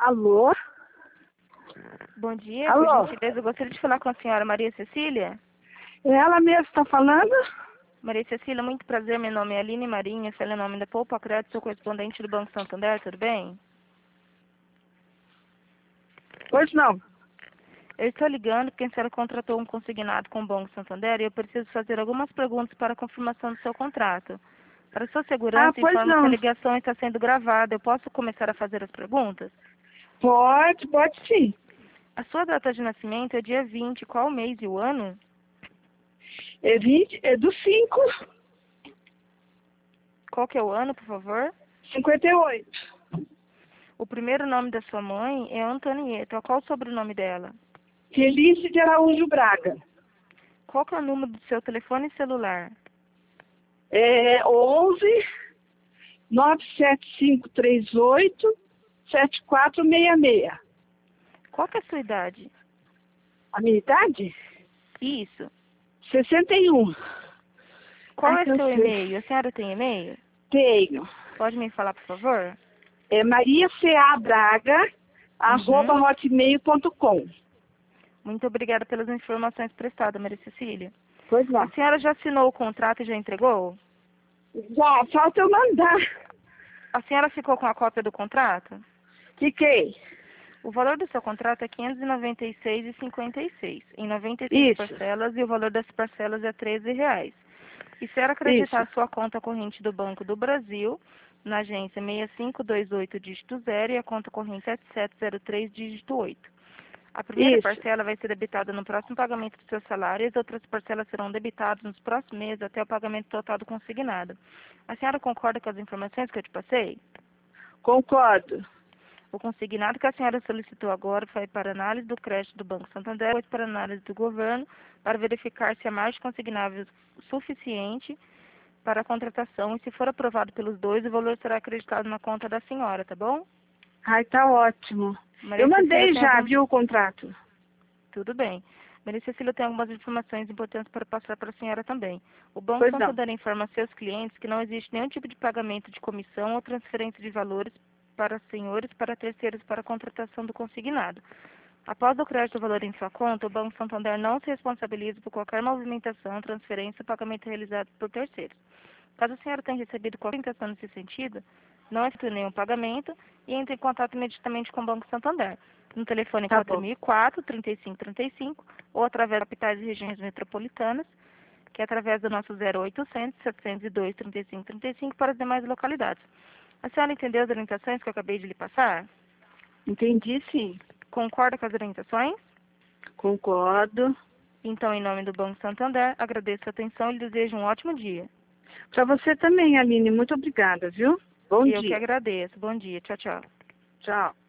Alô? Bom dia, Alô? por gentileza, eu gostaria de falar com a senhora Maria Cecília. É ela mesma que está falando? Maria Cecília, muito prazer, meu nome é Aline Marinha, sou em nome da Poupa Crédito, sou correspondente do Banco Santander, tudo bem? Pois não. Eu estou ligando porque a senhora contratou um consignado com o Banco Santander e eu preciso fazer algumas perguntas para a confirmação do seu contrato. Para sua Ah, segurança, pois informo que a não. ligação está sendo gravada. Eu posso começar a fazer as perguntas? Pode sim. A sua data de nascimento é dia 20, qual o mês e o ano? É do 5, Qual que é o ano, por favor? 58. O primeiro nome da sua mãe é Antonieta. Qual o sobrenome dela? Felício de Araújo Braga. Qual que é o número do seu telefone celular? É 11 97538 7466. Qual que é a sua idade? A minha idade? Isso. 61. Qual Ai, é seu cansei. e-mail? A senhora tem e-mail? Tenho. Pode me falar, por favor? É mariacabraga, @hotmail.com. Muito obrigada pelas informações prestadas, Maria Cecília. Pois A não. senhora já assinou o contrato e já entregou? Já, falta eu mandar. A senhora ficou com a cópia do contrato? Fiquei. O valor do seu contrato é R$ 596,56, em 96 Isso, parcelas, e o valor das parcelas é R$ 13. E se era acreditar isso, a sua conta corrente do Banco do Brasil, na agência 6528, dígito 0, e a conta corrente 7703, dígito 8. A primeira isso, parcela vai ser debitada no próximo pagamento do seu salário e as outras parcelas serão debitadas nos próximos meses até o pagamento total do consignado. A senhora concorda com as informações que eu te passei? concordo. O consignado que a senhora solicitou agora foi para análise do crédito do Banco Santander, depois para análise do governo, para verificar se a margem consignável suficiente para a contratação e, se for aprovado pelos dois, o valor será acreditado na conta da senhora, tá bom? Ai, tá ótimo. Eu Maria Cecília mandei tem já, algum... viu, o contrato. Tudo bem. Maria Cecília tem algumas informações importantes para passar para a senhora também. O Banco Pois não. Santander informa a seus clientes que não existe nenhum tipo de pagamento de comissão ou transferência de valores para senhores, para terceiros, para a contratação do consignado. Após o crédito do valor em sua conta, o Banco Santander não se responsabiliza por qualquer movimentação, transferência ou pagamento realizado por terceiros. Caso a senhora tenha recebido qualquer indicação nesse sentido, não efetue nenhum pagamento e entre em contato imediatamente com o Banco Santander, no telefone Tá bom. 4004-3535 ou através das capitais e regiões metropolitanas, que é através do nosso 0800 702 3535 para as demais localidades. A senhora entendeu as orientações que eu acabei de lhe passar? Entendi, sim. Concorda com as orientações? Concordo. Então, em nome do Banco Santander, agradeço a atenção e lhe desejo um ótimo dia. Para você também, Aline. Muito obrigada, viu? Bom Eu que dia. agradeço. Bom dia. Tchau, tchau. Tchau.